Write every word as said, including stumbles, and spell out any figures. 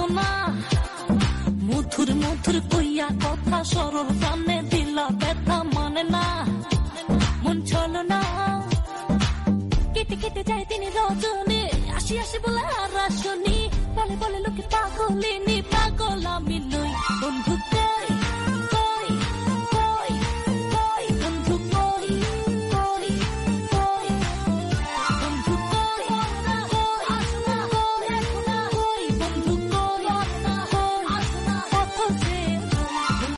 না মধুর মধুর কইয়া কথা সরল কানে দিলা ব্যথা মানে না মন চলো না কেটে কেটে যায় তিনি রজনী আসি আসি বলে আর আসনি বলে বলে লোকে পাগলিনী পাগল আমি নই বন্ধু